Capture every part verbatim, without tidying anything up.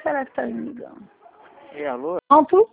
será que tá me ligando? E alô? Pronto?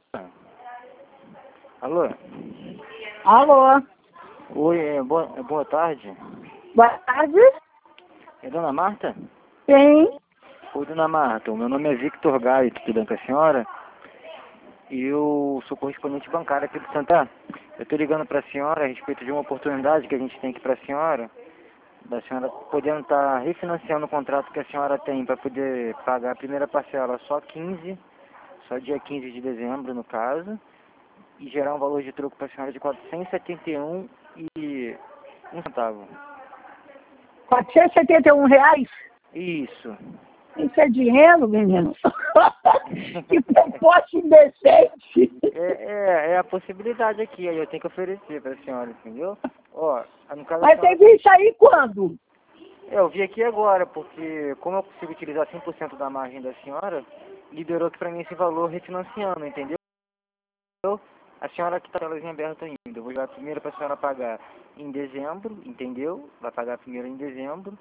Alô? Alô? Oi, é, boa, é, boa tarde. Boa tarde? É Dona Marta? Sim. Oi, Dona Marta. O meu nome é Victor Gaio, tudo bem com a senhora? E eu sou correspondente bancário aqui do Santander. Eu estou ligando para a senhora a respeito de uma oportunidade que a gente tem aqui para a senhora, da senhora podendo estar refinanciando o contrato que a senhora tem para poder pagar a primeira parcela só quinze, só dia quinze de dezembro no caso, e gerar um valor de troco para a senhora de quatrocentos e setenta e um e um centavo. quatrocentos e setenta e um reais? Isso. Isso é dinheiro, menino? Que proposta indecente! É, é, é a possibilidade aqui, aí eu tenho que oferecer para a senhora, entendeu? Ó, no caso Mas a você senhora... viu isso aí quando? É, eu vi aqui agora, porque como eu consigo utilizar cem por cento da margem da senhora, liberou aqui para mim esse valor refinanciando, entendeu? A senhora que está com a telinha aberta ainda, eu vou jogar primeiro para a senhora pagar em dezembro, entendeu? Vai pagar primeiro em dezembro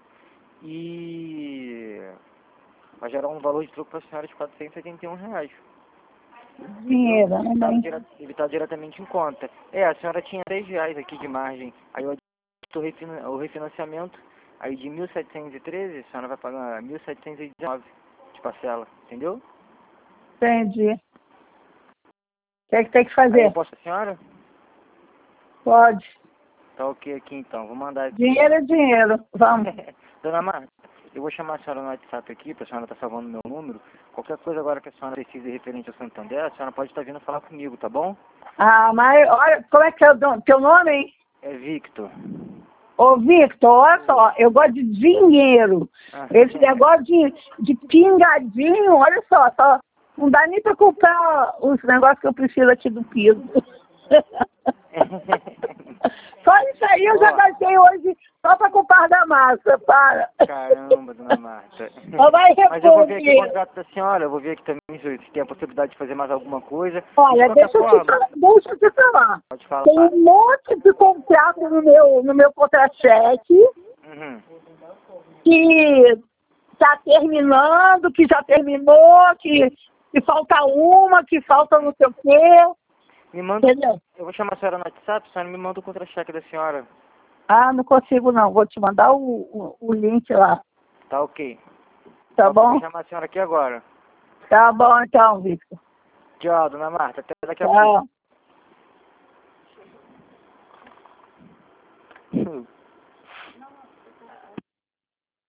e vai gerar um valor de troco para a senhora de quatrocentos e setenta e um reais. Dinheiro, Ele está né? dire... tá diretamente em conta. É, a senhora tinha três reais aqui de margem, aí eu estou refina... o refinanciamento, aí de mil setecentos e treze, a senhora vai pagar mil setecentos e dezenove de parcela, entendeu? Entendi. O que é que tem que Aí fazer? eu posso, a senhora? Pode. Tá ok aqui então, vou mandar aqui. Dinheiro é dinheiro. Vamos. Dona Marta, eu vou chamar a senhora no WhatsApp aqui, para a senhora estar salvando meu número. Qualquer coisa agora que a senhora precise referente ao Santander, a senhora pode estar vindo falar comigo, tá bom? Ah, mas olha, como é que é o do- teu nome, hein? É Victor. Ô, Victor, olha só, eu gosto de dinheiro. Ah, Esse negócio de, de pingadinho, olha só, só, não dá nem para comprar os negócios que eu preciso aqui do piso. Só isso aí eu já Ó. gastei hoje só para comprar da massa, para. Caramba, Dona Marta. Só vai Mas eu vou ver aqui o responder. contrato da senhora, eu vou ver aqui também se se tem a possibilidade de fazer mais alguma coisa. E de Olha, qualquer deixa eu te, forma, falar- deixa eu te falar. pode falar. Tem um monte de contrato no meu, no meu contra-cheque Uhum. que está terminando, que já terminou, que, que falta uma, que falta não sei o quê. Me manda, Entendeu? eu vou chamar a senhora no WhatsApp, a senhora me manda o contra-cheque da senhora. Ah, não consigo não. Vou te mandar o, o, o link lá. Tá ok. Tá Tá ok, vou bom? chamar a senhora aqui agora. Tá bom então, Victor. Tchau, Dona Marta, até daqui a Tchau. pouco.